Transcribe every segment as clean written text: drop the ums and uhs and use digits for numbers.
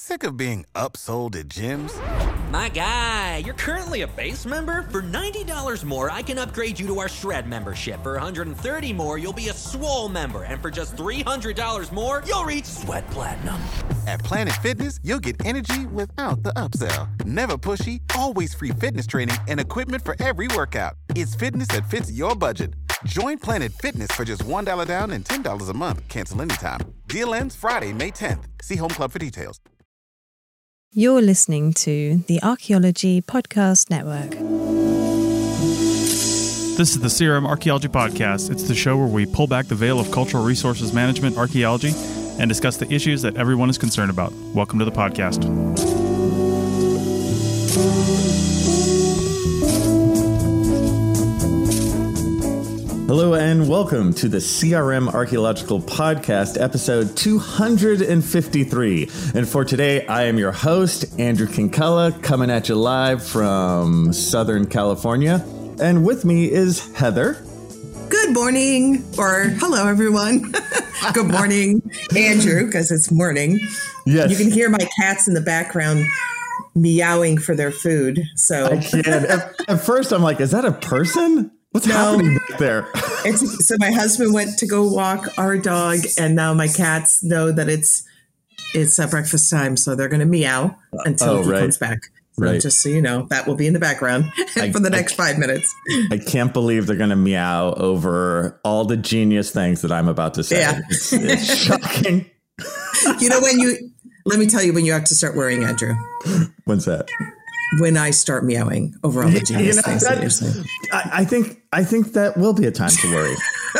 Sick of being upsold at gyms? My guy, you're currently a base member? For $90 more, I can upgrade you to our Shred membership. For $130 more, you'll be a Swole member. And for just $300 more, you'll reach Sweat Platinum. At Planet Fitness, you'll get energy without the upsell. Never pushy, always free fitness training and equipment for every workout. It's fitness that fits your budget. Join Planet Fitness for just $1 down and $10 a month. Cancel anytime. Deal ends Friday, May 10th. See Home Club for details. You're listening to the Archaeology Podcast Network. This is the CRM Archaeology Podcast. It's the show where we pull back the veil of cultural resources management, archaeology, and discuss the issues that everyone is concerned about. Welcome to the podcast. Hello and welcome to the CRM Archaeological Podcast, episode 253. And for today, I am your host, Andrew Kinkella, coming at you live from Southern California. And with me is Heather. Good morning, or hello, everyone. Good morning, Andrew, because it's morning. Yes. You can hear my cats in the background meowing for their food. So I can. At first, I'm like, is that a person? What's happening back there? So my husband went to go walk our dog, and now my cats know that it's breakfast time, so they're going to meow until he comes back. So just so you know, that will be in the background for the next 5 minutes. I can't believe they're going to meow over all the genius things that I'm about to say. Yeah. It's shocking. Let me tell you when you have to start worrying, Andrew. When's that? When I start meowing over all the genius things that you're saying. I think that will be a time to worry.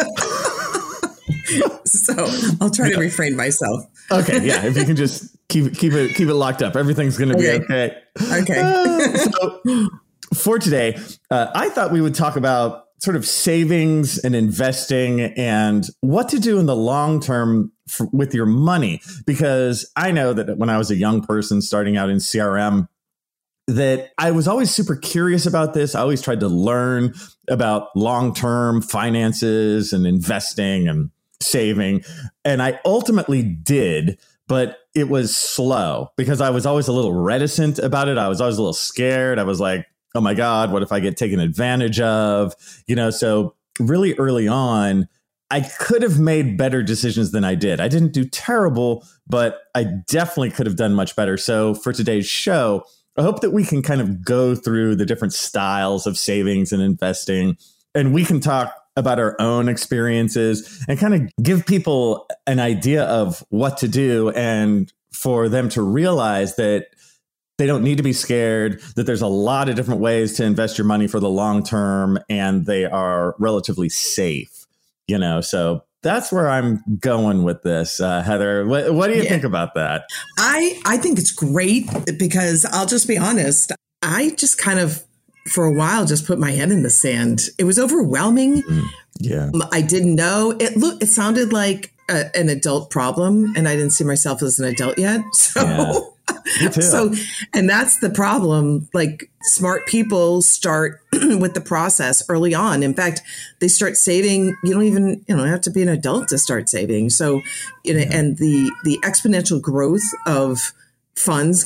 So I'll try to refrain myself. Okay, yeah. If you can just keep it locked up, everything's going to be okay. Okay. So for today, I thought we would talk about sort of savings and investing and what to do in the long term with your money, because I know that when I was a young person starting out in CRM, that I was always super curious about this. I always tried to learn about long-term finances and investing and saving. And I ultimately did, but it was slow because I was always a little reticent about it. I was always a little scared. I was like, oh my God, what if I get taken advantage of? So really early on, I could have made better decisions than I did. I didn't do terrible, but I definitely could have done much better. So for today's show, I hope that we can kind of go through the different styles of savings and investing, and we can talk about our own experiences and kind of give people an idea of what to do and for them to realize that they don't need to be scared, that there's a lot of different ways to invest your money for the long term, and they are relatively safe, so that's where I'm going with this. Heather, what do you think about that? I think it's great because I'll just be honest. I just kind of, for a while, just put my head in the sand. It was overwhelming. Yeah. I didn't know. It sounded like an adult problem, and I didn't see myself as an adult yet. So, Me too. And that's the problem. Like, smart people start with the process early on. In fact, they start saving. You don't even, have to be an adult to start saving. So, and the exponential growth of funds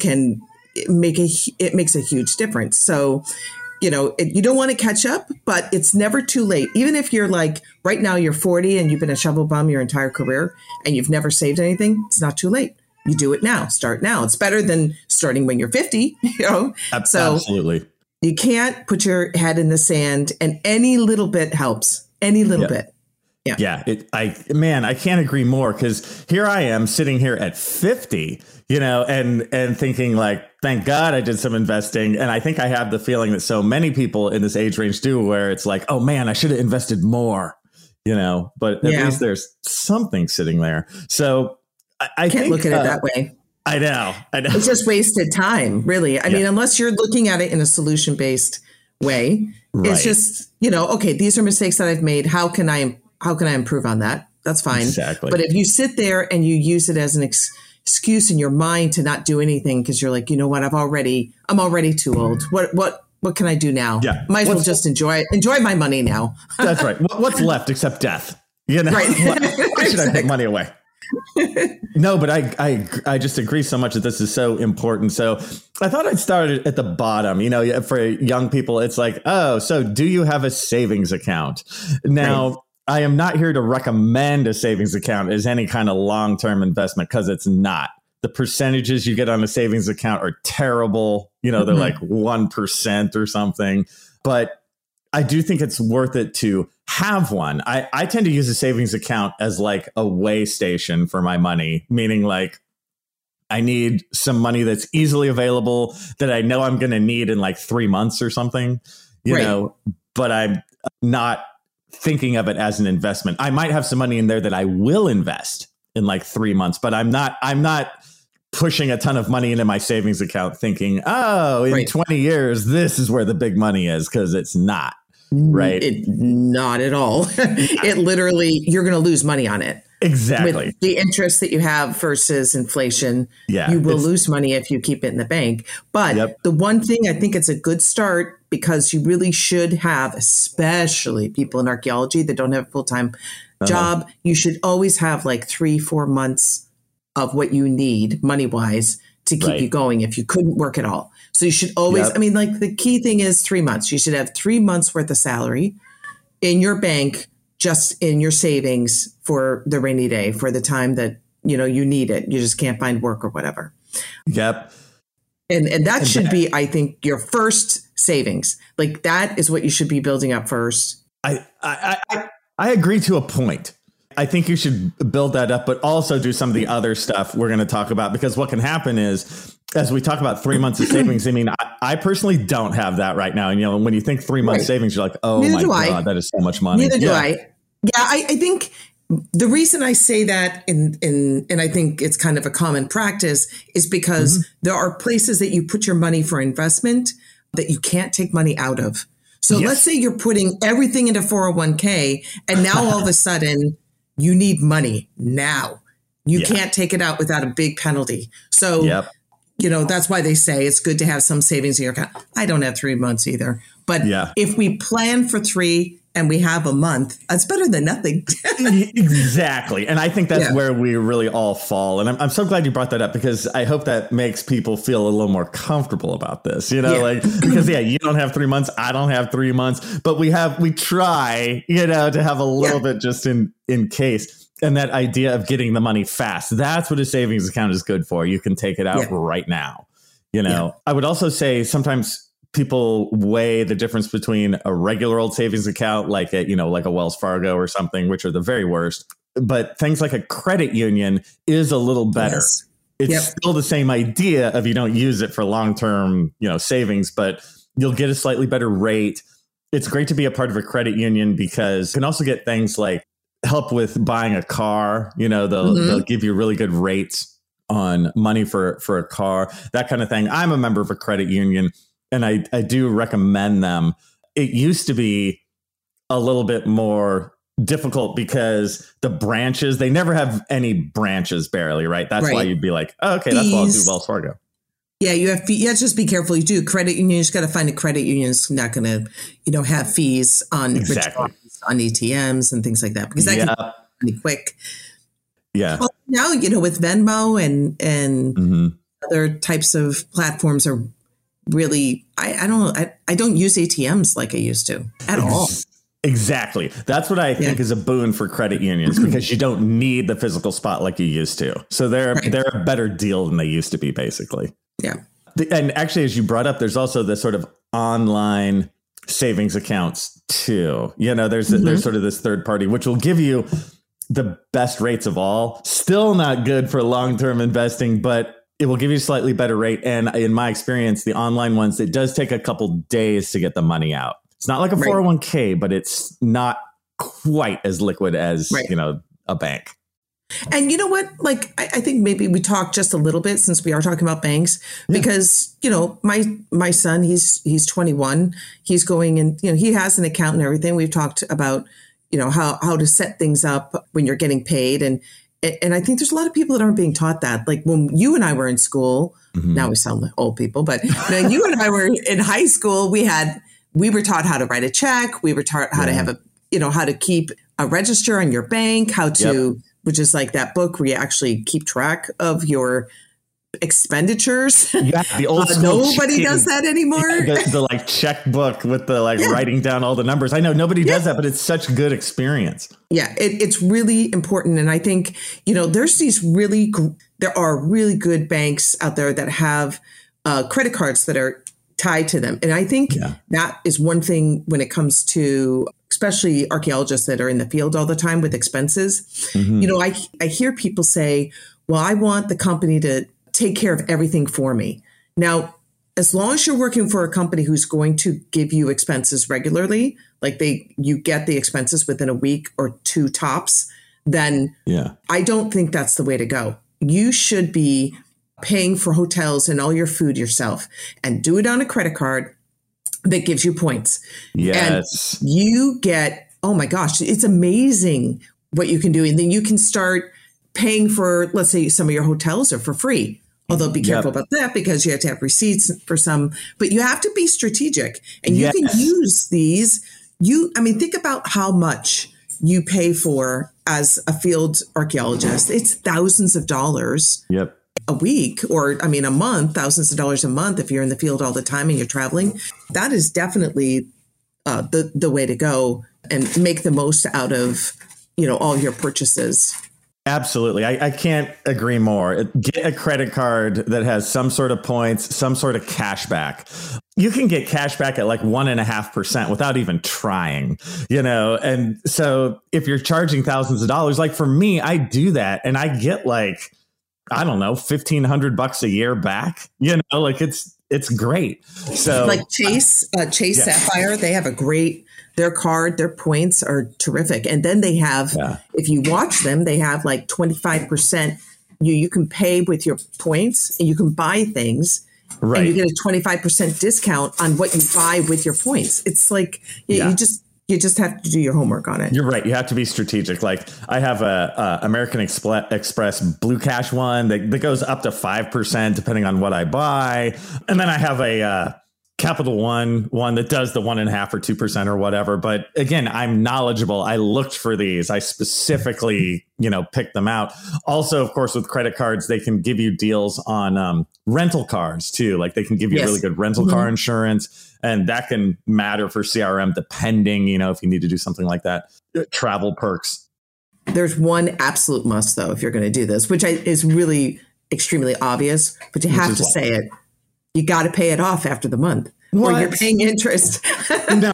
it makes a huge difference. So, you don't want to catch up, but it's never too late. Even if you're like, right now you're 40 and you've been a shovel bum your entire career and you've never saved anything, it's not too late. You do it now. Start now. It's better than starting when you're 50, Absolutely. So you can't put your head in the sand, and any little bit helps. Any little bit. Yeah. I can't agree more, because here I am sitting here at 50, and thinking like, thank God I did some investing. And I think I have the feeling that so many people in this age range do, where it's like, oh man, I should have invested more, but at least there's something sitting there. So I can't look at it that way. I know. It's just wasted time, really. I mean, unless you're looking at it in a solution-based way, it's just, okay, these are mistakes that I've made. How can I improve on that? That's fine. Exactly. But if you sit there and you use it as an excuse in your mind to not do anything because you're like, you know what, I'm already too old. What can I do now? Yeah. Might as well just enjoy my money now. That's right. What's left except death? Right. Why should I take money away? No, but I just agree so much that this is so important. So I thought I'd start at the bottom. You know, for young people, it's like, oh, so do you have a savings account? Now, right. I am not here to recommend a savings account as any kind of long-term investment, because it's not. The percentages you get on a savings account are terrible. You know, they're like 1% or something. But I do think it's worth it to have one. I tend to use a savings account as like a way station for my money, meaning like I need some money that's easily available that I know I'm going to need in like 3 months or something, you know, but I'm not thinking of it as an investment. I might have some money in there that I will invest in like 3 months, but I'm not pushing a ton of money into my savings account thinking, oh, in 20 years, this is where the big money is, because it's not. Right. Not at all. It literally, you're going to lose money on it. Exactly. With the interest that you have versus inflation, you will lose money if you keep it in the bank. But the one thing I think it's a good start, because you really should have, especially people in archaeology that don't have a full-time job, you should always have like 3-4 months of what you need money-wise to keep you going if you couldn't work at all. So you should always, I mean, like the key thing is 3 months. You should have 3 months worth of salary in your bank, just in your savings for the rainy day, for the time that, you know, you need it. You just can't find work or whatever. Yep. And that should be, I think, your first savings. Like that is what you should be building up first. I agree to a point. I think you should build that up, but also do some of the other stuff we're going to talk about, because what can happen is, as we talk about 3 months of savings, I mean, I personally don't have that right now. And, you know, when you think 3 months savings, you're like, oh, Neither my God, that is so much money. Neither do I. Yeah, I think the reason I say that, and I think it's kind of a common practice, is because there are places that you put your money for investment that you can't take money out of. So let's say you're putting everything into 401k, and now all of a sudden you need money now. You can't take it out without a big penalty. So, you know, that's why they say it's good to have some savings in your account. I don't have 3 months either. But if we plan for 3 and we have a month, that's better than nothing. Exactly. And I think that's where we really all fall. And I'm so glad you brought that up, because I hope that makes people feel a little more comfortable about this, you know, like, because you don't have 3 months. I don't have 3 months, but we try, you know, to have a little bit just in case. And that idea of getting the money fast, that's what a savings account is good for. You can take it out right now. You know, I would also say sometimes people weigh the difference between a regular old savings account, like a, you know, like a Wells Fargo or something, which are the very worst. But things like a credit union is a little better. It's still the same idea of you don't use it for long-term, you know, savings, but you'll get a slightly better rate. It's great to be a part of a credit union, because you can also get things like help with buying a car. You know, they'll give you really good rates on money for a car, that kind of thing. I'm a member of a credit union, and I do recommend them. It used to be a little bit more difficult because the branches, they never have any branches barely, right? That's why you'd be like, oh, okay, that's why I'll do Wells Fargo. Yeah, you have to just be careful. You do credit union. You just got to find a credit union that's not going to, you know, have fees on on ATMs and things like that, because that can be really quick. Yeah. Well, now, you know, with Venmo and other types of platforms are really, I don't use ATMs like I used to at all. Exactly. That's what I think is a boon for credit unions, because you don't need the physical spot like you used to. So they're a better deal than they used to be, basically. Yeah. And actually, as you brought up, there's also the sort of online savings accounts too. You know, there's sort of this third party, which will give you the best rates of all. Still not good for long-term investing, but it will give you a slightly better rate. And in my experience, the online ones, it does take a couple days to get the money out. It's not like a 401k, but it's not quite as liquid as, you know, a bank. And you know what? Like, I think maybe we talked just a little bit, since we are talking about banks, because, you know, my son, he's 21. He's going and, you know, he has an account and everything. We've talked about, you know, how to set things up when you're getting paid. And I think there's a lot of people that aren't being taught that. Like when you and I were in school, now we sound like old people, but when you and I were in high school, we were taught how to write a check. We were taught how to have how to keep a register on your bank, how to which is like that book where you actually keep track of your expenditures. Yeah, the old school nobody does that anymore. Yeah, the like checkbook with the writing down all the numbers. I know nobody does that, but it's such good experience. Yeah, it's really important. And I think, there are really good banks out there that have credit cards that are tied to them. And I think that is one thing when it comes to especially archaeologists that are in the field all the time with expenses. Mm-hmm. I hear people say, well, I want the company to take care of everything for me. Now, as long as you're working for a company who's going to give you expenses regularly, like you get the expenses within a week or two tops, then I don't think that's the way to go. You should be paying for hotels and all your food yourself, and do it on a credit card that gives you points. Yes. And you get, oh my gosh, it's amazing what you can do. And then you can start paying for, let's say, some of your hotels are for free. Although be careful about that, because you have to have receipts for some, but you have to be strategic, and you can use these. Think about how much you pay for as a field archaeologist. It's thousands of dollars a week, or a month, thousands of dollars a month. If you're in the field all the time and you're traveling, that is definitely the way to go and make the most out of, all your purchases. Absolutely. I can't agree more. Get a credit card that has some sort of points, some sort of cash back. You can get cash back at like 1.5% without even trying, And so if you're charging thousands of dollars, like for me, I do that and I get like, I don't know, $1,500 a year back, it's great. So like Chase Sapphire, they have their card, their points are terrific. And then they have, if you watch them, they have like 25%. You can pay with your points and you can buy things. Right. And you get a 25% discount on what you buy with your points. It's like, you just have to do your homework on it. You're right. You have to be strategic. Like I have a American Express Blue Cash one that goes up to 5% depending on what I buy. And then I have a Capital One that does the 1.5 or 2% or whatever. But again, I'm knowledgeable. I looked for these. I specifically, picked them out. Also, of course, with credit cards, they can give you deals on rental cars too. Like they can give you really good rental car insurance, and that can matter for CRM depending, if you need to do something like that. Travel perks. There's one absolute must though, if you're going to do this, which is really extremely obvious, but you have to say it. You got to pay it off after the month, or you're paying interest. No,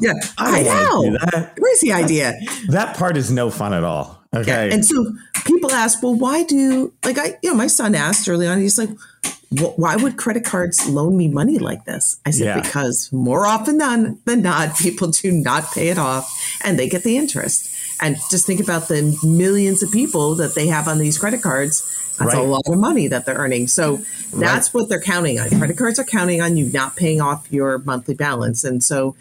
I know. Where's the idea? That part is no fun at all. Okay, and so people ask, well, why do my son asked early on. He's like, why would credit cards loan me money like this? I said, because more often than not, people do not pay it off, and they get the interest. And just think about the millions of people that they have on these credit cards. That's a lot of money that they're earning. So that's what they're counting on. Credit cards are counting on you not paying off your monthly balance. And so,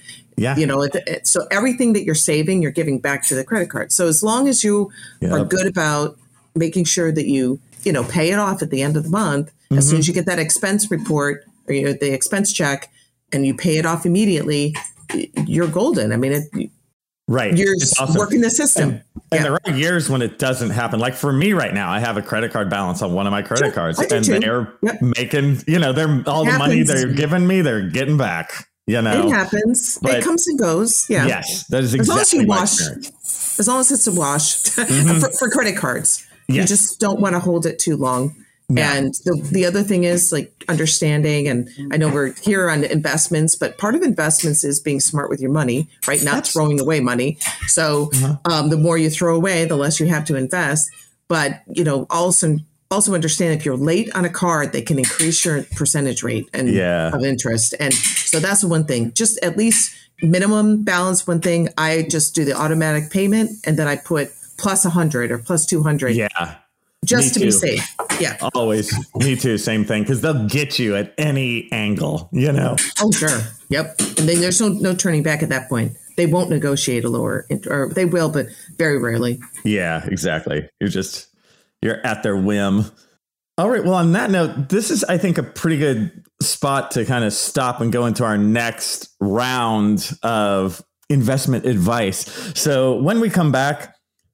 so everything that you're saving, you're giving back to the credit card. So as long as you are good about making sure that you pay it off at the end of the month, as soon as you get that expense report or the expense check and you pay it off immediately, you're golden. You're awesome. Working the system. And there are years when it doesn't happen. Like for me right now, I have a credit card balance on one of my credit cards, and they're making, they're all the money they're giving me, they're getting back. It happens. It comes and goes. Yeah. Yes, that is exactly my experience. As long as it's a wash for credit cards, you just don't want to hold it too long. No. And the other thing is like understanding, and I know we're here on investments, but part of investments is being smart with your money, right? Not throwing away money. So the more you throw away, the less you have to invest. But, also understand if you're late on a card, they can increase your percentage rate of interest. And so that's the one thing. Just at least minimum balance. One thing, I just do the automatic payment, and then I put plus 100 or plus 200. Yeah. Just to be safe. Yeah. Always. Me too. Same thing. Because they'll get you at any angle, Oh, sure. Yep. And then there's no turning back at that point. They won't negotiate a lower, or they will, but very rarely. Yeah, exactly. You're at their whim. All right. Well, on that note, this is, I think, a pretty good spot to kind of stop and go into our next round of investment advice. So when we come back,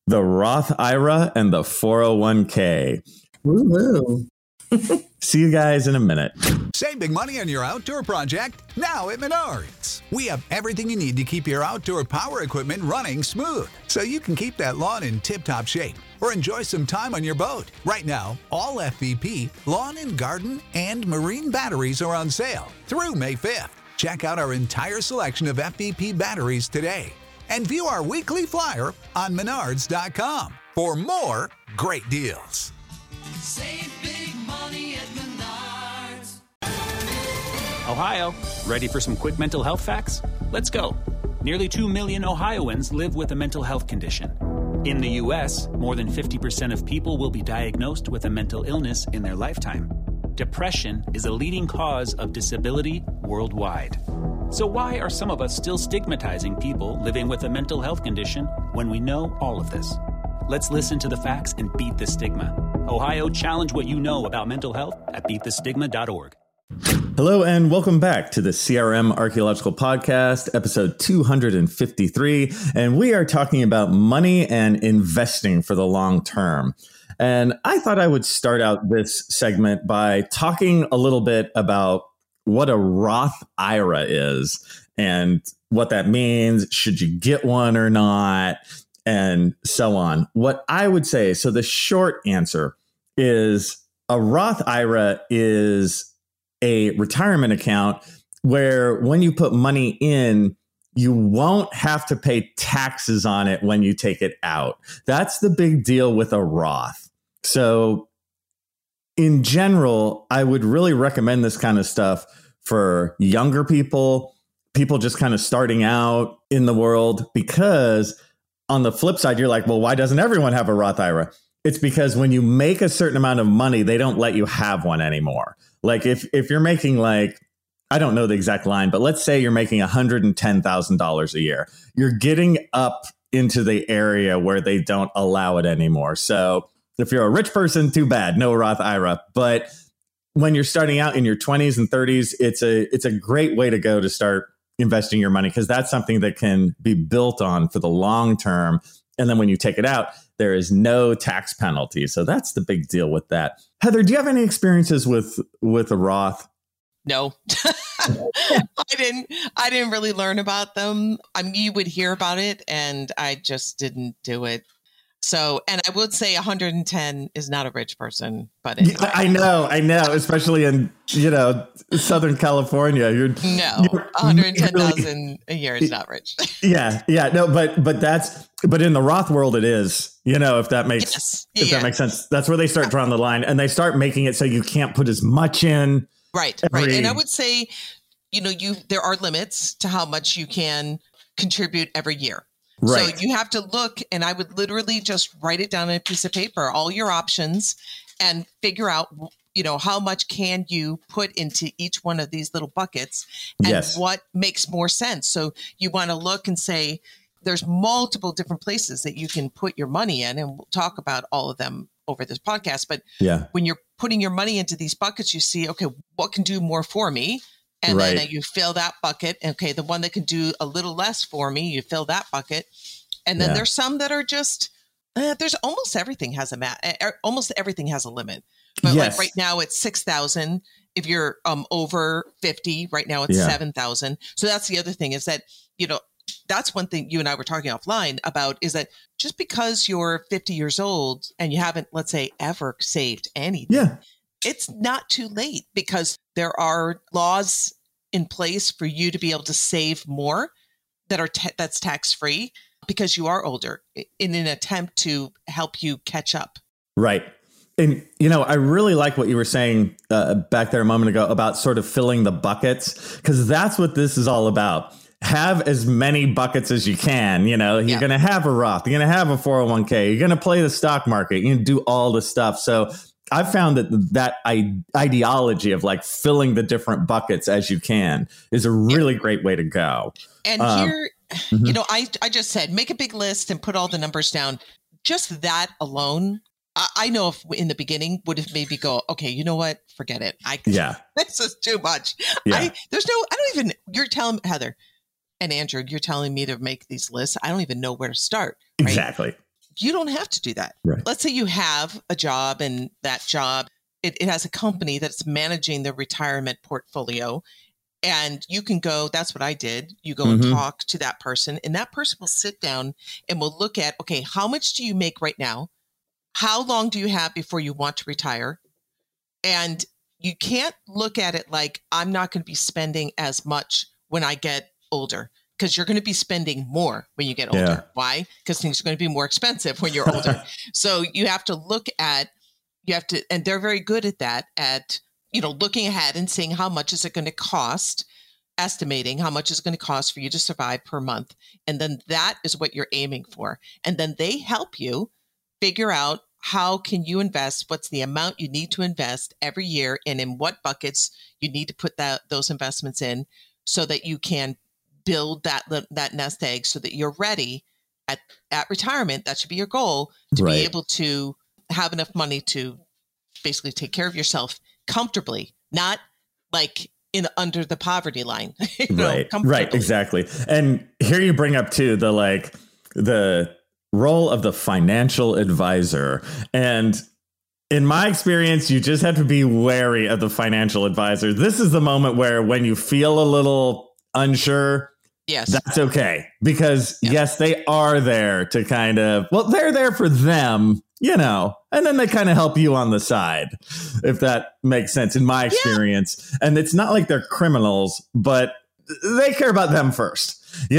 the Roth IRA and the 401k. Woo-hoo. See you guys in a minute. Save big money on your outdoor project now at Menards. We have everything you need to keep your outdoor power equipment running smooth, so you can keep that lawn in tip-top shape or enjoy some time on your boat. Right now, all FVP, lawn and garden, and marine batteries are on sale through May 5th. Check out our entire selection of FVP batteries today and view our weekly flyer on Menards.com for more great deals. Save big money at Menards. Ohio, ready for some quick mental health facts? Let's go. Nearly 2 million Ohioans live with a mental health condition. In the U.S., more than 50% of people will be diagnosed with a mental illness in their lifetime. Depression is a leading cause of disability worldwide. So why are some of us still stigmatizing people living with a mental health condition when we know all of this? Let's listen to the facts and beat the stigma. Ohio, challenge what you know about mental health at beatthestigma.org. Hello and welcome back to the CRM Archaeological Podcast, episode 253. And we are talking about money and investing for the long term. And I thought I would start out this segment by talking a little bit about what a Roth IRA is and what that means. Should you get one or not? And so on. What I would say, so the short answer is a Roth IRA is a retirement account where when you put money in, you won't have to pay taxes on it when you take it out. That's the big deal with a Roth. So in general, I would really recommend this kind of stuff for younger people just kind of starting out in the world, because on the flip side, you're like, well, why doesn't everyone have a Roth IRA? It's because when you make a certain amount of money, they don't let you have one anymore. Like if you're making like, I don't know the exact line, but let's say you're making $110,000 a year. You're getting up into the area where they don't allow it anymore. So if you're a rich person, too bad, no Roth IRA. But when you're starting out in your 20s and 30s, it's a great way to go to start investing your money, because that's something that can be built on for the long term. And then when you take it out, there is no tax penalty. So that's the big deal with that. Heather, do you have any experiences with a Roth? No, I didn't really learn about them. I mean, you would hear about it and I just didn't do it. So, and I would say 110 is not a rich person, but anyway. I know, especially in, Southern California. You're 110,000 a year is not rich. Yeah. No, but in the Roth world, it is, if that makes, that makes sense. That's where they start drawing the line, and they start making it so you can't put as much in. Right. And I would say, there are limits to how much you can contribute every year. Right. So you have to look, and I would literally just write it down on a piece of paper, all your options, and figure out, how much can you put into each one of these little buckets and what makes more sense. So you want to look and say, there's multiple different places that you can put your money in, and we'll talk about all of them over this podcast. But when you're putting your money into these buckets, you see, okay, what can do more for me? And then you fill that bucket. Okay, the one that can do a little less for me, you fill that bucket. And then there's some that are just, there's almost everything has almost everything has a limit. But like right now it's 6,000. If you're over 50, right now it's 7,000. So that's the other thing is that, that's one thing you and I were talking offline about, is that just because you're 50 years old and you haven't, let's say, ever saved anything, it's not too late, because there are laws in place for you to be able to save more that's tax-free, because you are older, in an attempt to help you catch up. Right. And, I really like what you were saying back there a moment ago about sort of filling the buckets, because that's what this is all about. Have as many buckets as you can. You're going to have a Roth, you're going to have a 401k, you're going to play the stock market, you're going to do all the stuff. So I've found that ideology of like filling the different buckets as you can is a really great way to go. And here, I just said, make a big list and put all the numbers down. Just that alone, I know if in the beginning would have maybe go, okay, you know what? Forget it. This is too much. Yeah. You're telling Heather and Andrew, you're telling me to make these lists. I don't even know where to start. Right? Exactly. you don't have to do that. Right. Let's say you have a job and that job, it has a company that's managing the retirement portfolio. And you can go, that's what I did. You go and talk to that person, and that person will sit down and will look at, okay, how much do you make right now? How long do you have before you want to retire? And you can't look at it like, I'm not going to be spending as much when I get older, because you're going to be spending more when you get older. Yeah. Why? Because things are going to be more expensive when you're older. So you have to look at, and they're very good at that, at, looking ahead and seeing how much is it going to cost, estimating how much is going to cost for you to survive per month. And then that is what you're aiming for. And then they help you figure out how can you invest, what's the amount you need to invest every year, and in what buckets you need to put those investments in, so that you can build that nest egg so that you're ready at retirement. That should be your goal, to be able to have enough money to basically take care of yourself comfortably, not like under the poverty line. Right, exactly. And here you bring up too the role of the financial advisor. And in my experience, you just have to be wary of the financial advisor. This is the moment where, when you feel a little unsure, yes, that's okay, because yes, they are there to they're there for them, and then they kind of help you on the side, if that makes sense, in my experience. Yeah. And it's not like they're criminals, but they care about them first,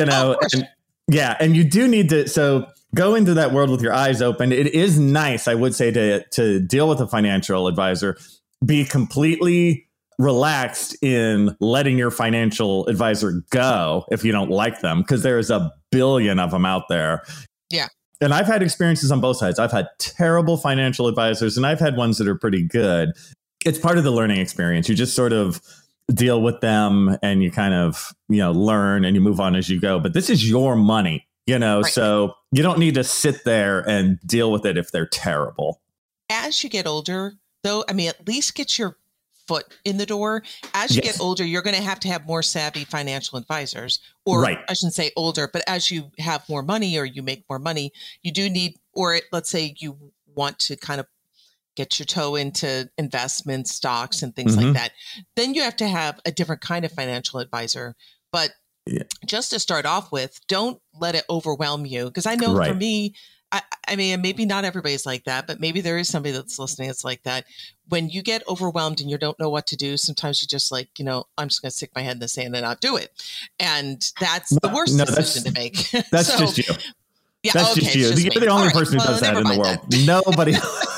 and you do need to, so go into that world with your eyes open. It is nice, I would say, to deal with a financial advisor. Be completely relaxed in letting your financial advisor go if you don't like them, because there's a billion of them out there. Yeah. And I've had experiences on both sides. I've had terrible financial advisors, and I've had ones that are pretty good. It's part of the learning experience. You just sort of deal with them, and you kind of, learn, and you move on as you go. But this is your money, so you don't need to sit there and deal with it if they're terrible. As you get older, though, at least get your foot in the door. As you get older, you're going to have more savvy financial advisors, or I shouldn't say older, but as you have more money or you make more money, you do need, or let's say you want to kind of get your toe into investment stocks and things like that, then you have to have a different kind of financial advisor. But just to start off with, don't let it overwhelm you. Because I know for me, maybe not everybody's like that, but maybe there is somebody that's listening that's like that. When you get overwhelmed and you don't know what to do, sometimes you just I'm just going to stick my head in the sand and not do it. And that's the worst decision to make. That's just you. Yeah, that's just you. You're the only person who does that in the world. Nobody.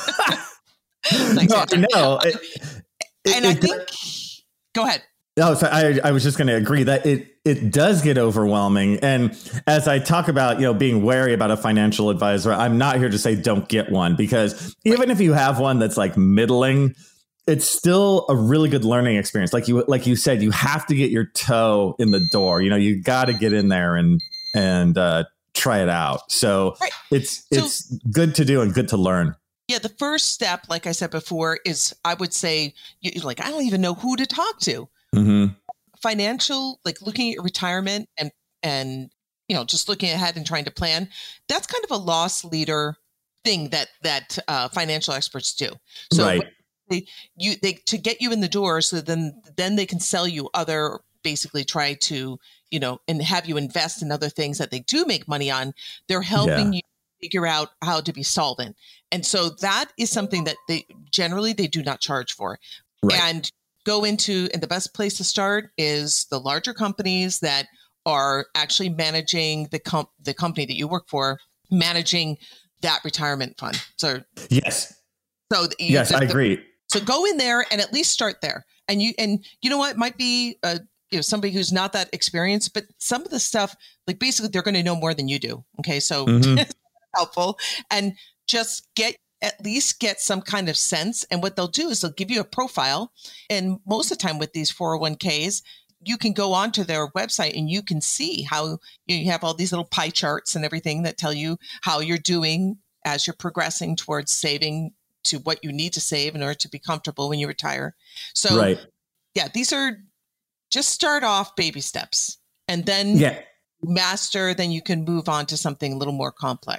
I know. I think, go ahead. No, so I was just going to agree that it does get overwhelming. And as I talk about, being wary about a financial advisor, I'm not here to say don't get one, because even if you have one that's like middling, it's still a really good learning experience. Like you said, you have to get your toe in the door. You got to get in there and try it out. So it's good to do and good to learn. Yeah, the first step, like I said before, is I would say, I don't even know who to talk to. Mm-hmm. Financial, like looking at your retirement and just looking ahead and trying to plan. That's kind of a loss leader thing that financial experts do. So they to get you in the door, so then they can sell you other, basically try to and have you invest in other things that they do make money on. They're helping you figure out how to be solvent, and so that is something that they generally do not charge for. And the best place to start is the larger companies that are actually managing the company that you work for, managing that retirement fund. So yes, I agree. So go in there and at least start there. And you know what, it might be somebody who's not that experienced, but some of the stuff, like basically they're going to know more than you do. Okay, so it's helpful, and just at least get some kind of sense. And what they'll do is they'll give you a profile. And most of the time with these 401ks, you can go onto their website and you can see how you have all these little pie charts and everything that tell you how you're doing as you're progressing towards saving to what you need to save in order to be comfortable when you retire. So these are just start off baby steps, and then master, then you can move on to something a little more complex.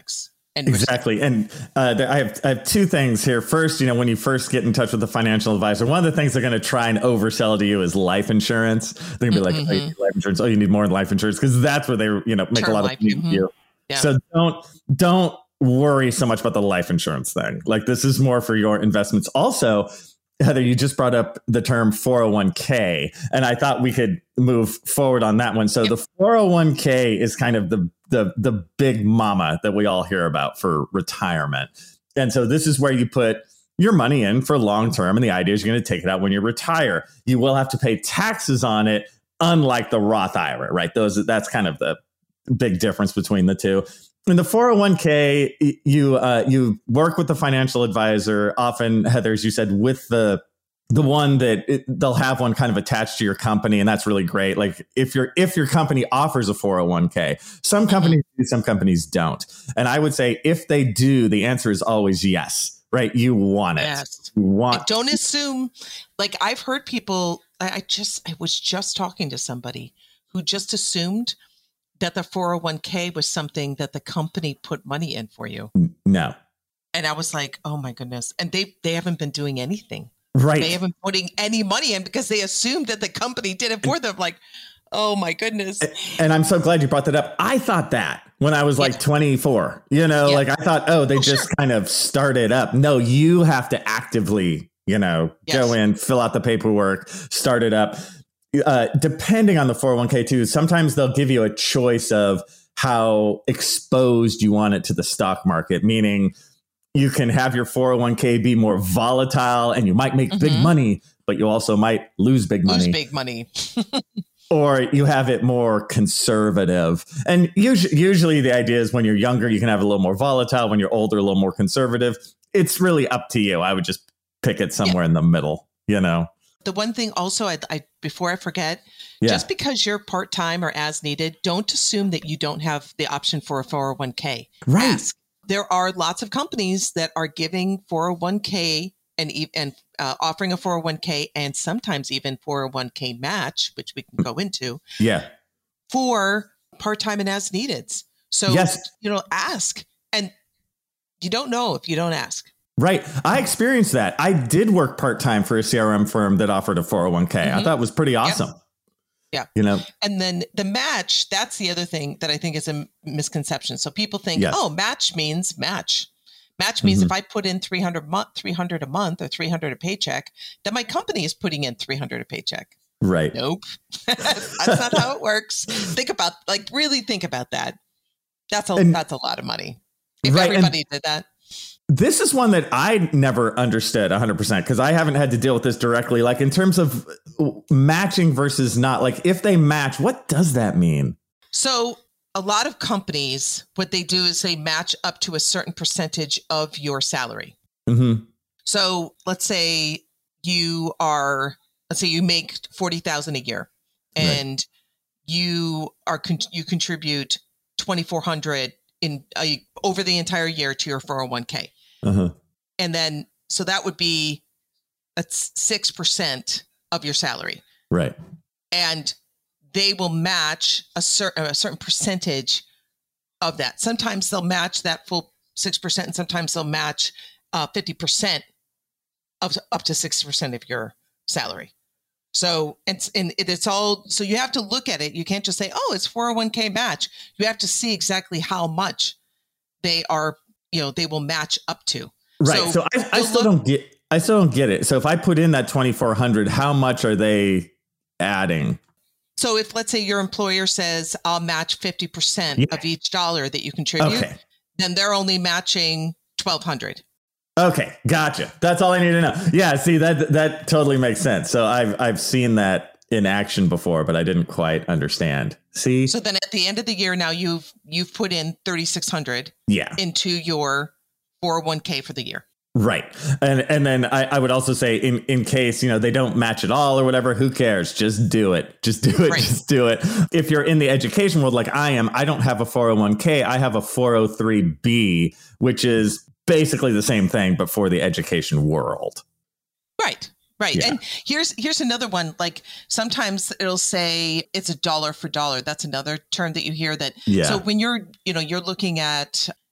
Exactly. And I have two things here. First, when you first get in touch with a financial advisor, one of the things they're going to try and oversell to you is life insurance. They're going to be like, oh, you need life insurance. Oh, you need more life insurance, because that's where they, make a lot of money. Yeah. So don't worry so much about the life insurance thing. Like, this is more for your investments. Also, Heather, you just brought up the term 401k, and I thought we could move forward on that one. So the 401k is kind of the big mama that we all hear about for retirement. And so this is where you put your money in for long term. And the idea is you're going to take it out when you retire. You will have to pay taxes on it, unlike the Roth IRA, right? That's kind of the big difference between the two. In the 401k, you work with the financial advisor, often, Heather, as you said, with the one that they'll have one kind of attached to your company. And that's really great. Like, if your company offers a 401k, some companies do, some companies don't. And I would say if they do, the answer is always yes, right? You want it. Yes. And don't assume, like, I've heard people, I was just talking to somebody who just assumed that the 401k was something that the company put money in for you. No. And I was like, oh my goodness. And they haven't been doing anything. Right. They haven't putting any money in because they assumed that the company did it for them. Like, oh my goodness. And I'm so glad you brought that up. I thought that when I was like 24, like I thought, they just kind of started up. No, you have to actively, go in, fill out the paperwork, start it up. Depending on the 401k too, sometimes they'll give you a choice of how exposed you want it to the stock market, meaning you can have your 401k be more volatile and you might make big money, but you also might lose big money. Or you have it more conservative. And usually the idea is when you're younger, you can have it a little more volatile. When you're older, a little more conservative. It's really up to you. I would just pick it somewhere in the middle, The one thing also, I before I forget, just because you're part-time or as needed, don't assume that you don't have the option for a 401k. Right. Ask. There are lots of companies that are giving 401k and offering a 401k and sometimes even 401k match, which we can go into. Yeah. For part-time and as needed. So, ask. And you don't know if you don't ask. Right. I experienced that. I did work part-time for a CRM firm that offered a 401k. I thought it was pretty awesome. Yeah. And then the match, that's the other thing that I think is a misconception. So people think, match means match. Match means if I put in $300 a month or $300 a paycheck, then my company is putting in $300 a paycheck. Right. Nope. That's not how it works. Really think about that. That's a lot of money. If everybody did that. This is one that I never understood 100% because I haven't had to deal with this directly. Like, in terms of matching versus not, like, if they match, what does that mean? So a lot of companies, what they do is they match up to a certain percentage of your salary. Mm-hmm. So let's say you make $40,000 a year and you contribute $2,400 over the entire year to your 401k. And then, so that would be, that's 6% of your salary. Right. And they will match a certain percentage of that. Sometimes they'll match that full 6% and sometimes they'll match 50% of up to 6% of your salary. So it's all, so you have to look at it. You can't just say, oh, it's 401k match. You have to see exactly how much they are, they will match up to. Right. So I still don't get it. So if I put in that 2,400, how much are they adding? So if, let's say your employer says, I'll match 50% of each dollar that you contribute, then they're only matching 1,200. Okay, gotcha. That's all I need to know. Yeah, see, that totally makes sense. So I've seen that in action before, but I didn't quite understand. See? So then at the end of the year, now you've put in $3,600 into your 401k for the year. Right. And then I would also say in case, they don't match at all or whatever, who cares? Just do it. Just do it. Right. Just do it. If you're in the education world like I am, I don't have a 401k. I have a 403b, which is basically the same thing, but for the education world. Right. Yeah. And here's another one. Like sometimes it'll say it's $1 for dollar. That's another term that you hear that. Yeah. So when you're looking at,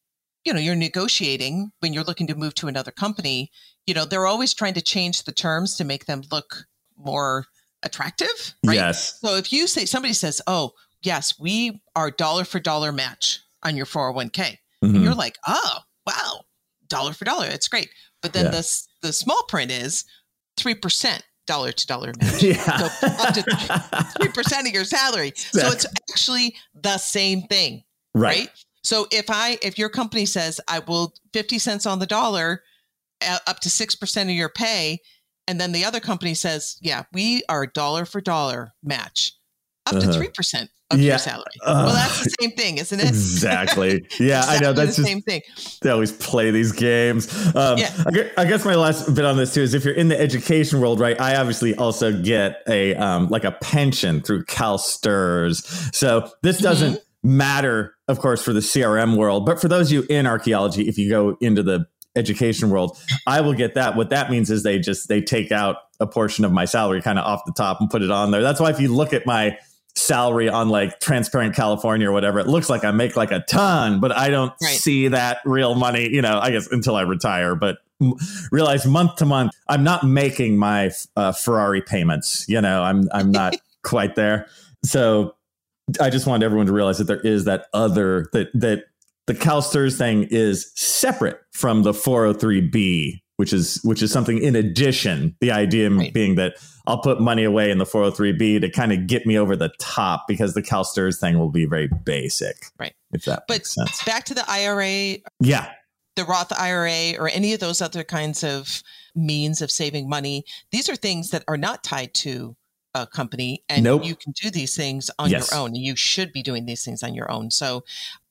you're negotiating when you're looking to move to another company, they're always trying to change the terms to make them look more attractive, right? Yes. So if somebody says, oh, yes, we are dollar for dollar match on your 401k. And you're like, oh, wow, dollar for dollar. It's great. But then the small print is 3% dollar to dollar match. So up to 3% of your salary. Exactly. So it's actually the same thing, right? So if your company says, I will 50 cents on the dollar up to 6% of your pay, and then the other company says, yeah, we are dollar for dollar match up to 3% of your salary. Well, that's the same thing, isn't it? Exactly. Yeah, exactly. I know. That's the same thing. They always play these games. I guess my last bit on this too is if you're in the education world, right? I obviously also get a pension through CalSTRS. So this doesn't matter, of course, for the CRM world, but for those of you in archaeology, if you go into the education world, I will get that. What that means is they take out a portion of my salary kind of off the top and put it on there. That's why if you look at my salary on like Transparent California or whatever, it looks like I make like a ton, but I don't see that real money, I guess until I retire, but realize month to month, I'm not making my Ferrari payments. I'm not quite there. So I just wanted everyone to realize that there is that other, that the CalSTRS thing is separate from the 403B, which is something in addition. The idea being that I'll put money away in the 403B to kind of get me over the top, because the CalSTRS thing will be very basic. Right. If that makes sense. Back to the IRA. Yeah. The Roth IRA or any of those other kinds of means of saving money. These are things that are not tied to a company, and you can do these things on your own. And you should be doing these things on your own. So,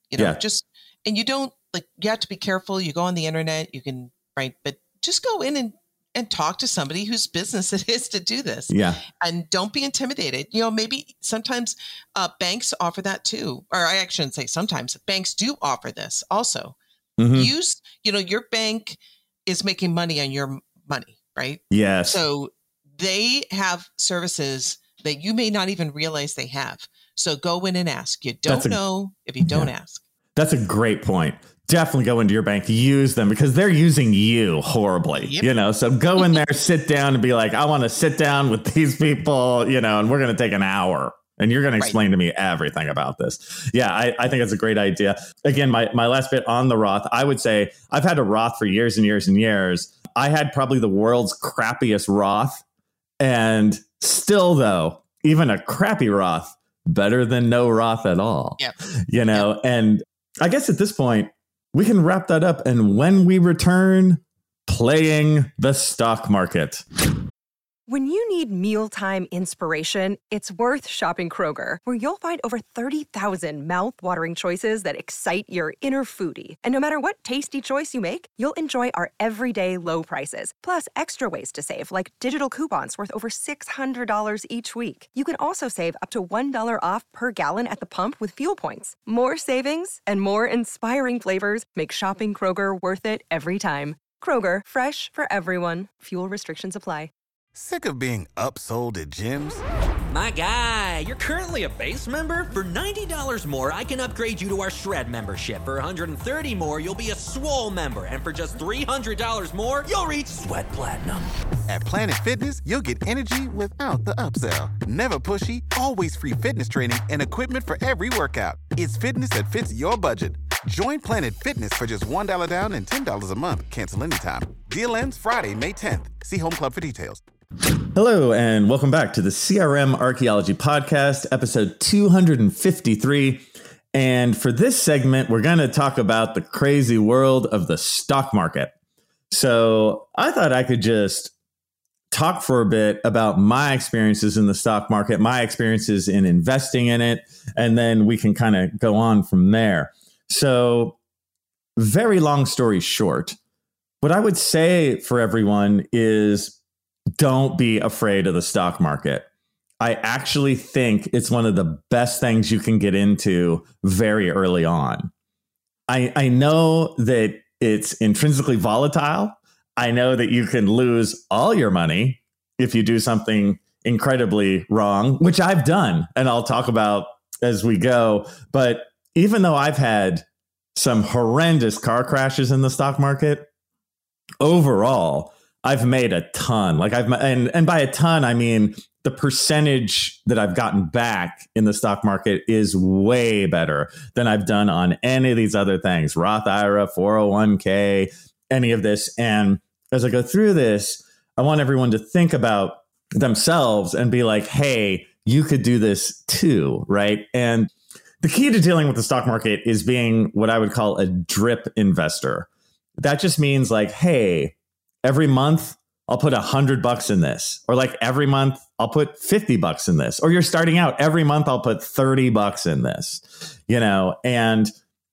and you don't you have to be careful. You go on the internet, you can, but just go in and talk to somebody whose business it is to do this. Yeah. And don't be intimidated. Maybe sometimes banks offer that too. Or I shouldn't say sometimes. Banks do offer this also. Use, your bank is making money on your money, right? Yes. So they have services that you may not even realize they have. So go in and ask. You don't know if you don't ask. That's a great point. Definitely go into your bank, use them, because they're using you horribly, so go in there, sit down and be like, I want to sit down with these people, and we're going to take an hour and you're going to explain to me everything about this. Yeah, I think it's a great idea. Again, my last bit on the Roth, I would say I've had a Roth for years and years and years. I had probably the world's crappiest Roth, and still though, even a crappy Roth, better than no Roth at all, and I guess at this point, we can wrap that up. And when we return, playing the stock market. When you need mealtime inspiration, it's worth shopping Kroger, where you'll find over 30,000 mouth-watering choices that excite your inner foodie. And no matter what tasty choice you make, you'll enjoy our everyday low prices, plus extra ways to save, like digital coupons worth over $600 each week. You can also save up to $1 off per gallon at the pump with fuel points. More savings and more inspiring flavors make shopping Kroger worth it every time. Kroger, fresh for everyone. Fuel restrictions apply. Sick of being upsold at gyms? My guy, you're currently a base member? For $90 more, I can upgrade you to our Shred membership. For $130 more, you'll be a Swole member. And for just $300 more, you'll reach Sweat Platinum. At Planet Fitness, you'll get energy without the upsell. Never pushy, always free fitness training and equipment for every workout. It's fitness that fits your budget. Join Planet Fitness for just $1 down and $10 a month. Cancel anytime. Deal ends Friday, May 10th. See Home Club for details. Hello, and welcome back to the CRM Archaeology Podcast, episode 253. And for this segment, we're going to talk about the crazy world of the stock market. So I thought I could just talk for a bit about my experiences in the stock market, my experiences in investing in it, and then we can kind of go on from there. So very long story short, what I would say for everyone is don't be afraid of the stock market. I actually think it's one of the best things you can get into very early on. I know that it's intrinsically volatile. I know that you can lose all your money if you do something incredibly wrong, which I've done, and I'll talk about as we go. But even though I've had some horrendous car crashes in the stock market, overall, I've made a ton. And by a ton, I mean the percentage that I've gotten back in the stock market is way better than I've done on any of these other things, Roth IRA, 401k, any of this. And as I go through this, I want everyone to think about themselves and be like, hey, you could do this too, right? And the key to dealing with the stock market is being what I would call a drip investor. That just means like, hey, every month I'll put $100 in this, or like every month I'll put $50 in this, or you're starting out every month I'll put $30 in this, and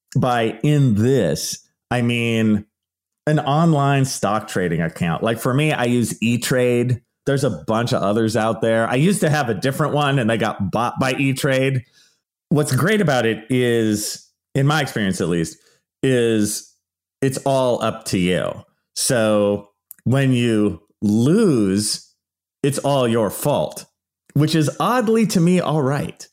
by in this, I mean an online stock trading account. Like for me, I use E-Trade. There's a bunch of others out there. I used to have a different one and they got bought by E-Trade. What's great about it is, in my experience at least, is it's all up to you. So when you lose, it's all your fault, which is oddly to me all right,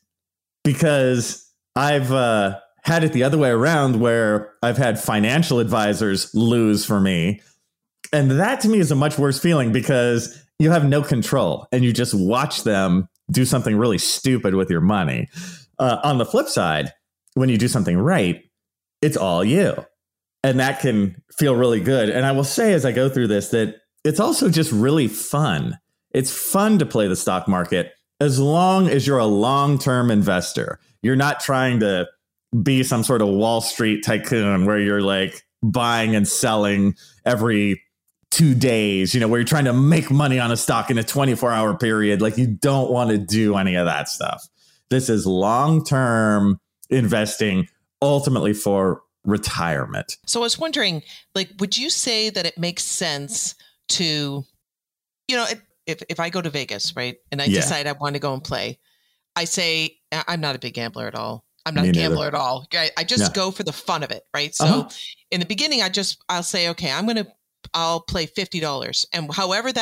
because I've had it the other way around where I've had financial advisors lose for me. And that to me is a much worse feeling because you have no control and you just watch them do something really stupid with your money. On the flip side, when you do something right, it's all you. And that can feel really good. And I will say as I go through this that it's also just really fun. It's fun to play the stock market as long as you're a long-term investor. You're not trying to be some sort of Wall Street tycoon where you're like buying and selling every 2 days, where you're trying to make money on a stock in a 24-hour period. Like you don't want to do any of that stuff. This is long-term investing, ultimately for retirement. So I was wondering, would you say that it makes sense to, if I go to Vegas, right, and I decide I want to go and play, I say, I'm not a big gambler at all. I'm not a gambler at all. I just go for the fun of it, right? So in the beginning, I'll say, okay, I'll play $50, and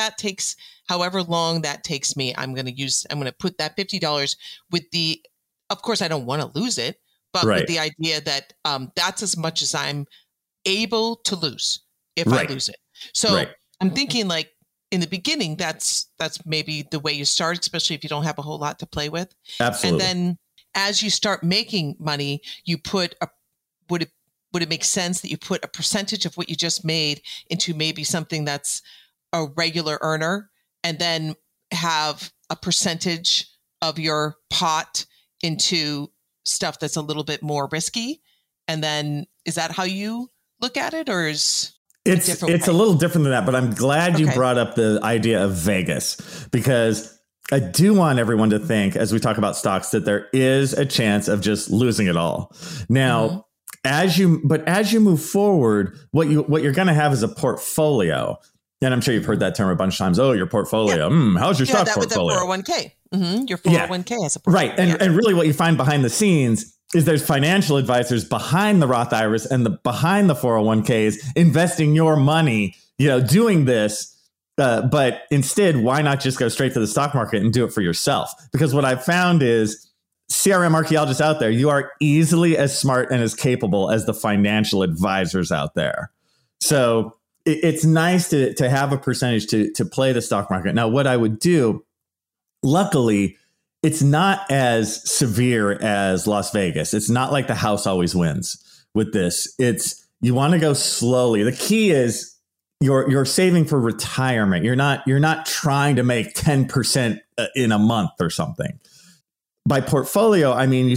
however long that takes me, I'm going to put that $50 with of course I don't want to lose it, but with the idea that that's as much as I'm able to lose if I lose it. So I'm thinking like in the beginning, that's maybe the way you start, especially if you don't have a whole lot to play with. Absolutely. And then as you start making money, you put would it make sense that you put a percentage of what you just made into maybe something that's a regular earner, and then have a percentage of your pot into stuff that's a little bit more risky? And then is that how you look at it, or is it's a little different than that? But I'm glad you brought up the idea of Vegas, because I do want everyone to think, as we talk about stocks, that there is a chance of just losing it all. Now, as you move forward, what you're going to have is a portfolio. And I'm sure you've heard that term a bunch of times. Oh, your portfolio. How's your stock portfolio? With the 401k. Your 401k has a portfolio. Right. And really what you find behind the scenes is there's financial advisors behind the Roth IRAs and behind the 401ks investing your money, doing this. But instead, why not just go straight to the stock market and do it for yourself? Because what I've found is, CRM archaeologists out there, you are easily as smart and as capable as the financial advisors out there. So it's nice to have a percentage to play the stock market. Now, what I would do, luckily, it's not as severe as Las Vegas. It's not like the house always wins with this. You want to go slowly. The key is you're saving for retirement. You're not trying to make 10% in a month or something. By portfolio, I mean,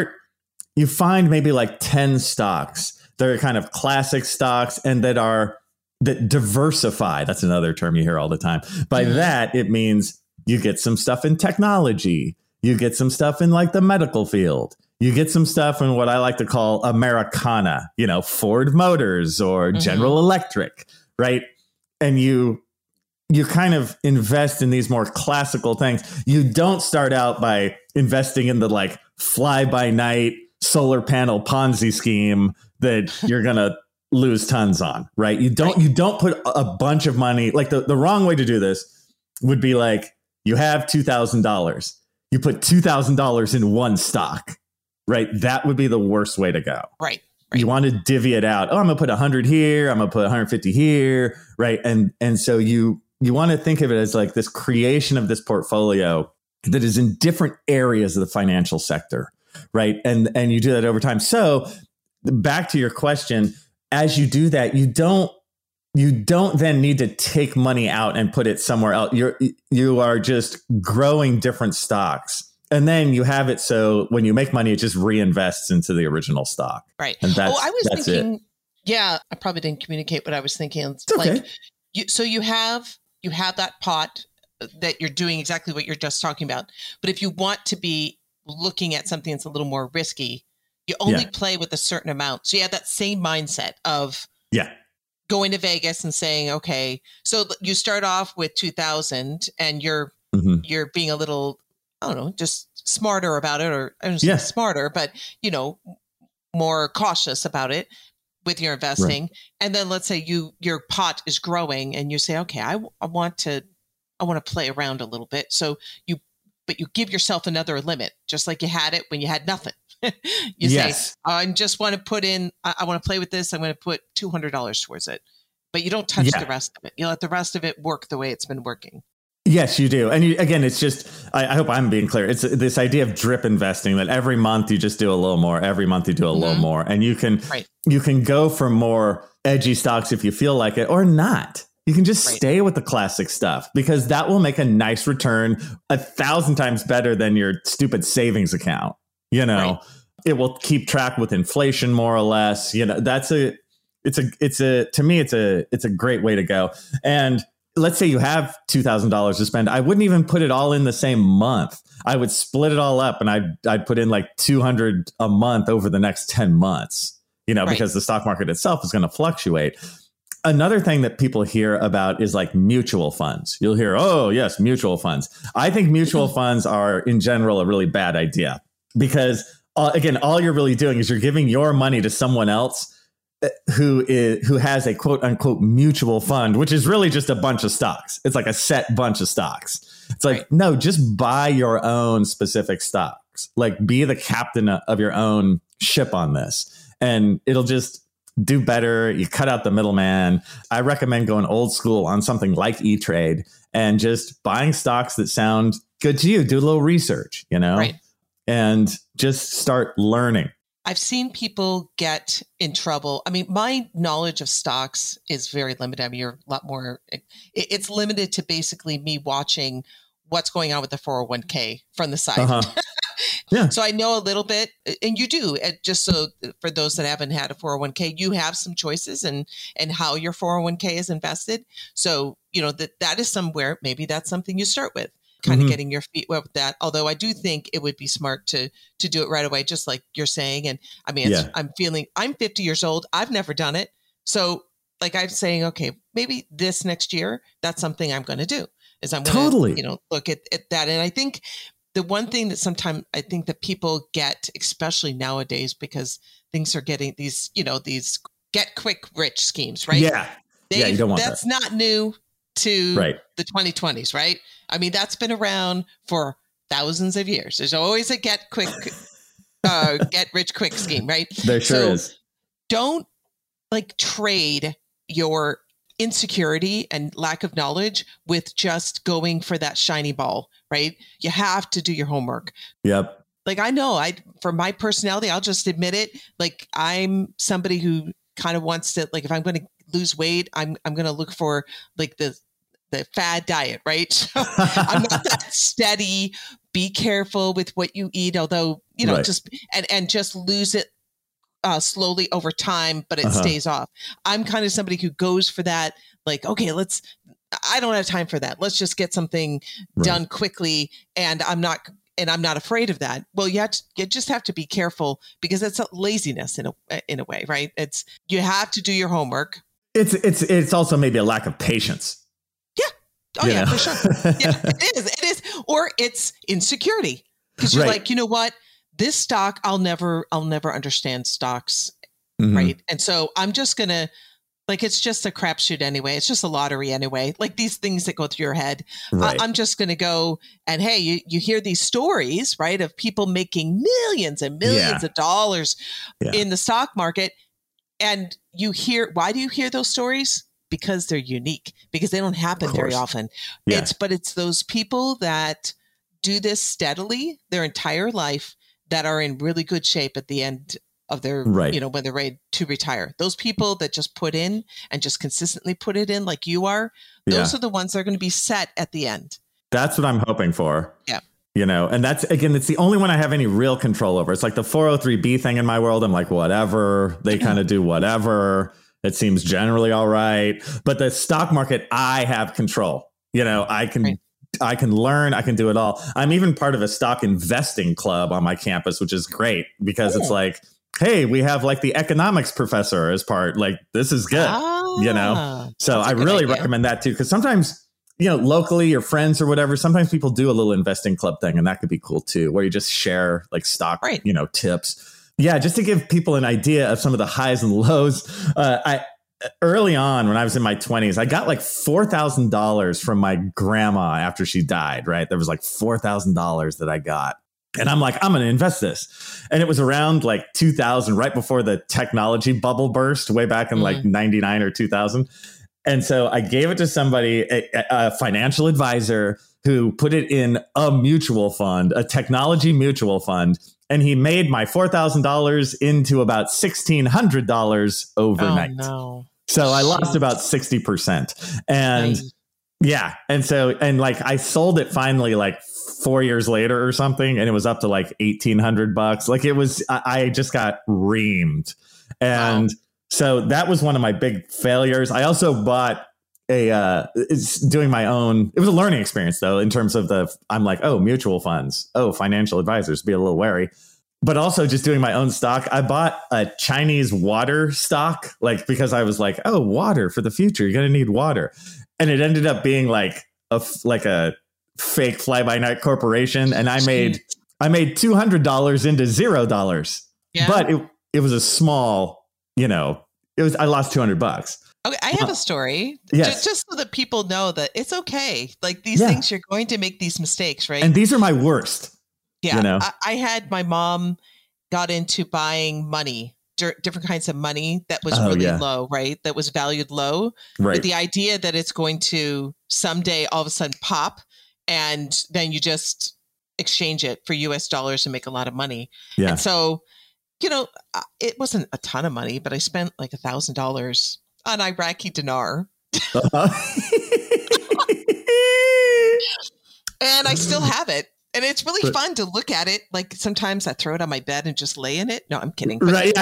you find maybe like 10 stocks that are kind of classic stocks and that diversify. That's another term you hear all the time. By that, it means you get some stuff in technology. You get some stuff in like the medical field. You get some stuff in what I like to call Americana, Ford Motors or General Electric, right? And you kind of invest in these more classical things. You don't start out by investing in the like fly by night solar panel Ponzi scheme that you're going to lose tons on, right? You don't put a bunch of money. Like the wrong way to do this would be like, you have $2,000. You put $2,000 in one stock, right? That would be the worst way to go. Right. You want to divvy it out. Oh, I'm going to put 100 here. I'm going to put 150 here. Right. And so you want to think of it as like this creation of this portfolio that is in different areas of the financial sector. Right. And you do that over time. So back to your question, as you do that, you don't then need to take money out and put it somewhere else. You are just growing different stocks. And then you have it so when you make money, it just reinvests into the original stock. Right. And that's thinking, it. Yeah, I probably didn't communicate what I was thinking. It's okay. Like, so you have that pot that you're doing exactly what you're just talking about. But if you want to be looking at something that's a little more risky, you only play with a certain amount. So you have that same mindset of going to Vegas and saying, okay, so you start off with 2,000 and you're being a little, I don't know, just smarter about it, or I don't say smarter, but more cautious about it with your investing. Right. And then let's say your pot is growing and you say, okay, I want to play around a little bit. So you give yourself another limit, just like you had it when you had nothing. You say, I just want to put in, I want to play with this. I'm going to put $200 towards it, but you don't touch the rest of it. You let the rest of it work the way it's been working. Yes, you do. And again, it's just, I hope I'm being clear. It's this idea of drip investing that every month you just do a little more, every month you do a little more, and you can go for more edgy stocks if you feel like it or not. You can just stay with the classic stuff because that will make a nice return 1,000 times better than your stupid savings account. It will keep track with inflation more or less. To me, it's a great way to go. And let's say you have $2,000 to spend. I wouldn't even put it all in the same month. I would split it all up and I'd put in like $200 a month over the next 10 months, because the stock market itself is going to fluctuate. Another thing that people hear about is like mutual funds. You'll hear, oh, yes, mutual funds. I think mutual funds are in general a really bad idea because, again, all you're really doing is you're giving your money to someone else who has a quote unquote mutual fund, which is really just a bunch of stocks. It's like a set bunch of stocks. It's like, no, just buy your own specific stocks, like be the captain of your own ship on this and it'll just do better. You cut out the middleman. I recommend going old school on something like E-Trade and just buying stocks that sound good to you. Do a little research, and just start learning. I've seen people get in trouble. I mean, my knowledge of stocks is very limited. I mean, you're a lot more, it's limited to basically me watching what's going on with the 401k from the side. Yeah. So I know a little bit, and you do. Just so for those that haven't had a 401k, you have some choices and how your 401k is invested. So, that is somewhere, maybe that's something you start with. Kind of getting your feet wet with that. Although I do think it would be smart to do it right away, just like you're saying. And I mean, I'm 50 years old. I've never done it. So like I'm saying, okay, maybe this next year, that's something I'm going to do is I'm going to, look at that. And I think the one thing that sometimes I think that people get, especially nowadays, because things are getting these get quick rich schemes, right? Yeah. You don't want that's not new to the 2020s, right? I mean, that's been around for thousands of years. There's always a get rich quick scheme, right? There sure is. Don't trade your insecurity and lack of knowledge with just going for that shiny ball, right? You have to do your homework. Yep. I know for my personality, I'll just admit it. I'm somebody who kind of wants to, if I'm going to lose weight, I'm going to look for the fad diet, right? So I'm not that steady. Be careful with what you eat, although, just lose it slowly over time, but it stays off. I'm kind of somebody who goes for that. Okay, I don't have time for that. Let's just get something done quickly. And I'm not afraid of that. Well, you just have to be careful because it's a laziness in a way, right? You have to do your homework. It's also maybe a lack of patience. Oh yeah, for sure. Yeah, it is. Or it's insecurity because you're like, you know what? This stock, I'll never understand stocks. Right. And so I'm just going to Like, it's just a crapshoot anyway. It's just a lottery anyway. Like these things that go through your head. Right. I'm just going to go and, hey, you hear these stories, right, of people making millions and millions of dollars in the stock market. And why do you hear those stories? Because they're unique, because they don't happen very often. Yeah. But it's those people that do this steadily their entire life that are in really good shape at the end of their, when they're ready to retire. Those people that just put in and just consistently put it in like you are, those are the ones that are going to be set at the end. That's what I'm hoping for. Yeah. And that's, again, it's the only one I have any real control over. It's like the 403B thing in my world. I'm like, whatever. They kind of do whatever. It seems generally all right. But the stock market, I have control. I can learn. I can do it all. I'm even part of a stock investing club on my campus, which is great because it's like, hey, we have like the economics professor as part. Like, this is good, So I really recommend that too, because sometimes, locally, your friends or whatever, sometimes people do a little investing club thing, and that could be cool too, where you just share like stock, tips. Yeah, just to give people an idea of some of the highs and lows. Early on, when I was in my 20s, I got like $4,000 from my grandma after she died, right? There was like $4,000 that I got. And I'm like, I'm going to invest this. And it was around like 2000, right before the technology bubble burst, way back in like 99 or 2000. And so I gave it to somebody, a financial advisor, who put it in a mutual fund, a technology mutual fund. And he made my $4,000 into about $1,600 overnight. Oh, no. So I lost about 60%. And and like I sold it finally like 4 years later or something, and it was up to like $1,800. Like it was, I just got reamed. And so that was one of my big failures. I also bought doing my own. It was a learning experience though, in terms of I'm like, oh, mutual funds, financial advisors, be a little wary. But also just doing my own stock. I bought a Chinese water stock, like, because I was like, oh, water for the future. You're going to need water. And it ended up being like a fake fly-by-night corporation. And I made $200 into $0. Yeah. But it was a small, I lost $200. Okay, I have a story. Yes. Just so that people know that it's okay. Like these things, you're going to make these mistakes, right? And these are my worst. Yeah. I had my mom got into buying money, different kinds of money that was really low, right? That was valued low. Right. With the idea that it's going to someday all of a sudden pop, and then you just exchange it for US dollars and make a lot of money. Yeah. And so, it wasn't a ton of money, but I spent like $1,000 on Iraqi dinar. And I still have it. And it's really fun to look at it. Like sometimes I throw it on my bed and just lay in it. No, I'm kidding. Right.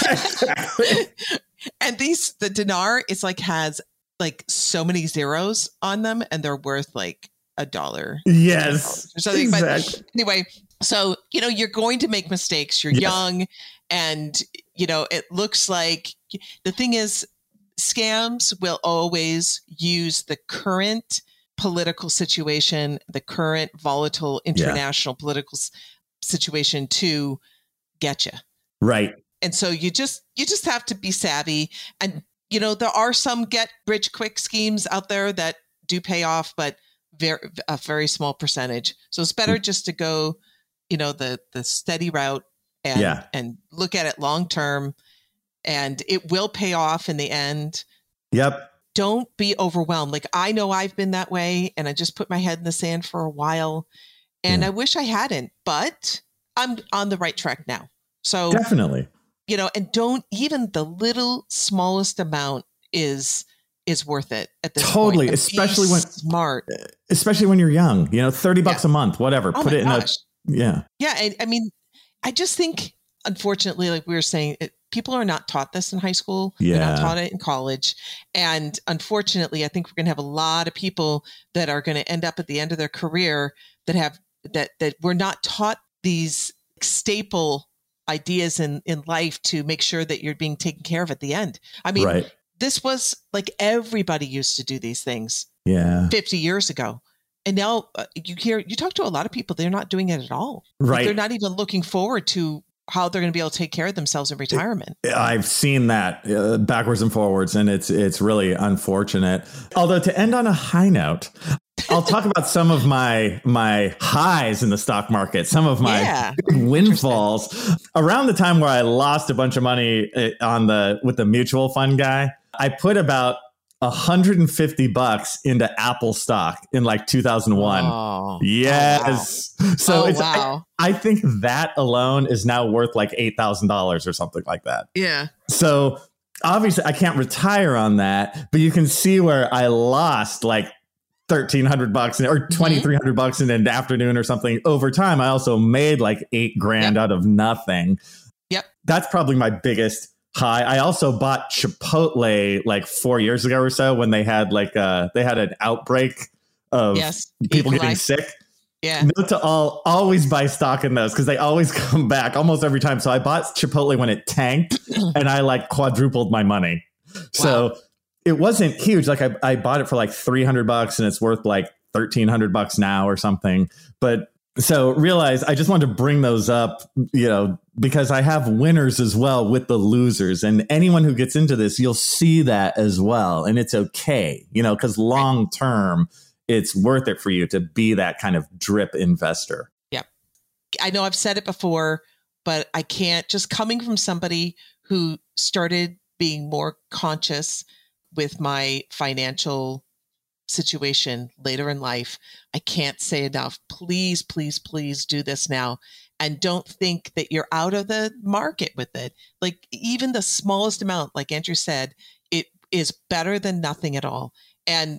And the dinar is like, has like so many zeros on them, and they're worth like $1. Yes. Or something. Exactly. But anyway, so, you're going to make mistakes. You're young, and, it looks like the thing is, scams will always use the current political situation, the current volatile international political situation to get you. Right. And so you just have to be savvy. And, there are some get rich quick schemes out there that do pay off, but a very small percentage. So it's better just to go, the steady route and look at it long term, and it will pay off in the end. Yep. Don't be overwhelmed. Like, I know I've been that way, and I just put my head in the sand for a while, and I wish I hadn't, but I'm on the right track now. So definitely, and don't, even the little smallest amount is worth it at this totally, point. especially when smart, especially when you're young, $30 a month, whatever, put it in Yeah. I mean, I just think, unfortunately, like we were saying, people are not taught this in high school. Yeah. They're not taught it in college. And unfortunately, I think we're going to have a lot of people that are going to end up at the end of their career that were not taught these staple ideas in life to make sure that you're being taken care of at the end. I mean, this was like, everybody used to do these things 50 years ago. And now you talk to a lot of people, they're not doing it at all. Right. Like, they're not even looking forward to how they're going to be able to take care of themselves in retirement. I've seen that backwards and forwards, and it's really unfortunate. Although, to end on a high note, I'll talk about some of my highs in the stock market, some of my big windfalls. Around the time where I lost a bunch of money with the mutual fund guy, I put about $150 into Apple stock in like 2001. Oh, yes. Oh, wow. So wow. I think that alone is now worth like $8,000 or something like that. Yeah. So obviously I can't retire on that, but you can see where I lost like $1,300 or $2,300 in an afternoon or something. Over time, I also made like $8,000 out of nothing. Yep. That's probably my biggest high. I also bought Chipotle like 4 years ago or so when they had an outbreak of people getting sick. Yeah. Note to all, always buy stock in those because they always come back almost every time. So I bought Chipotle when it tanked and I like quadrupled my money. Wow. So it wasn't huge. Like I bought it for like $300 and it's worth like $1,300 now or something. But so realize I just wanted to bring those up, because I have winners as well with the losers, and anyone who gets into this, you'll see that as well. And it's okay, because long term, it's worth it for you to be that kind of drip investor. Yeah. I know I've said it before, but I can't, just coming from somebody who started being more conscious with my financial situation later in life, I can't say enough. Please, please, please do this now. And don't think that you're out of the market with it. Like even the smallest amount, like Andrew said, it is better than nothing at all. And,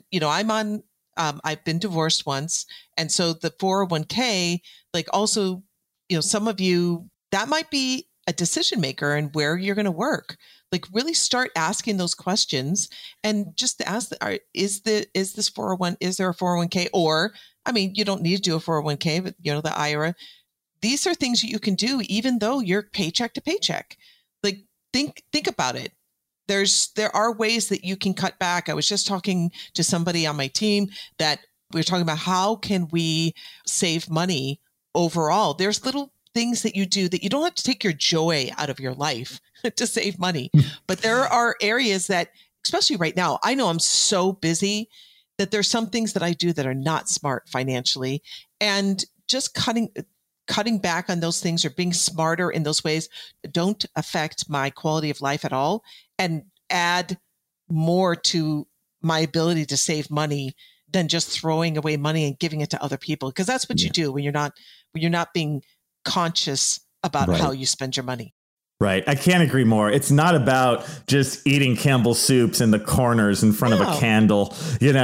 I've been divorced once. And so the 401k, like also, some of you, that might be a decision maker and where you're going to work. Like really start asking those questions and just ask, is there a 401k? Or, you don't need to do a 401k, but the IRA. These are things that you can do even though you're paycheck to paycheck. Like think about it. There are ways that you can cut back. I was just talking to somebody on my team that we were talking about how can we save money overall. There's little things that you do that you don't have to take your joy out of your life to save money. But there are areas that, especially right now, I know I'm so busy that there's some things that I do that are not smart financially, and just cutting back on those things or being smarter in those ways don't affect my quality of life at all and add more to my ability to save money than just throwing away money and giving it to other people. Because that's what you do when you're not being conscious about how you spend your money. Right. I can't agree more. It's not about just eating Campbell's soups in the corners in front of a candle.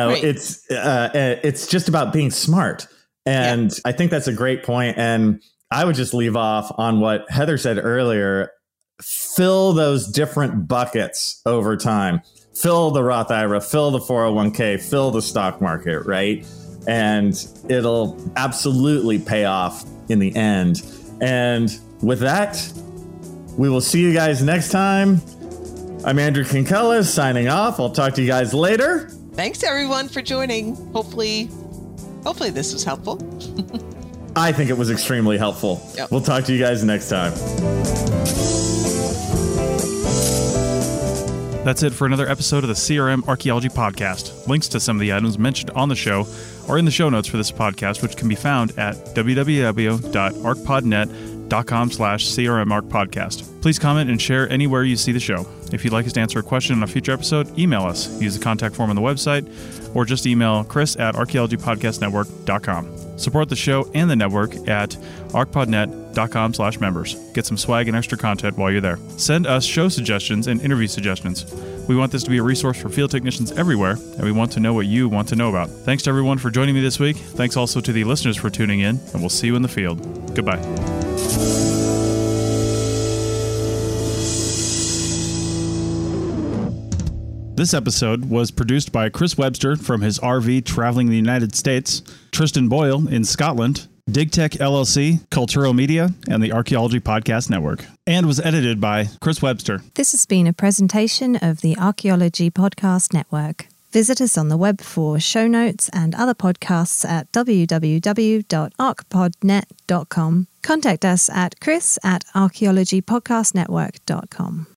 It's just about being smart. And I think that's a great point. And I would just leave off on what Heather said earlier. Fill those different buckets over time. Fill the Roth IRA, fill the 401k, fill the stock market, right? And it'll absolutely pay off in the end. And with that, we will see you guys next time. I'm Andrew Kinkella signing off. I'll talk to you guys later. Thanks everyone for joining. Hopefully this was helpful. I think it was extremely helpful. Yep. We'll talk to you guys next time. That's it for another episode of the CRM Archaeology Podcast. Links to some of the items mentioned on the show are in the show notes for this podcast, which can be found at www.arcpodnet.com/CRMArcPodcast. Please comment and share anywhere you see the show. If you'd like us to answer a question on a future episode, email us. Use the contact form on the website, or just email chris@archaeologypodcastnetwork.com. Support the show and the network at arcpodnet.com/members. Get some swag and extra content while you're there. Send us show suggestions and interview suggestions. We want this to be a resource for field technicians everywhere, and we want to know what you want to know about. Thanks to everyone for joining me this week. Thanks also to the listeners for tuning in, and we'll see you in the field. Goodbye. This episode was produced by Chris Webster from his RV traveling the United States, Tristan Boyle in Scotland, DigTech LLC, Cultural Media, and the Archaeology Podcast Network, and was edited by Chris Webster. This has been a presentation of the Archaeology Podcast Network. Visit us on the web for show notes and other podcasts at www.archpodnet.com. Contact us at chris@archaeologypodcastnetwork.com.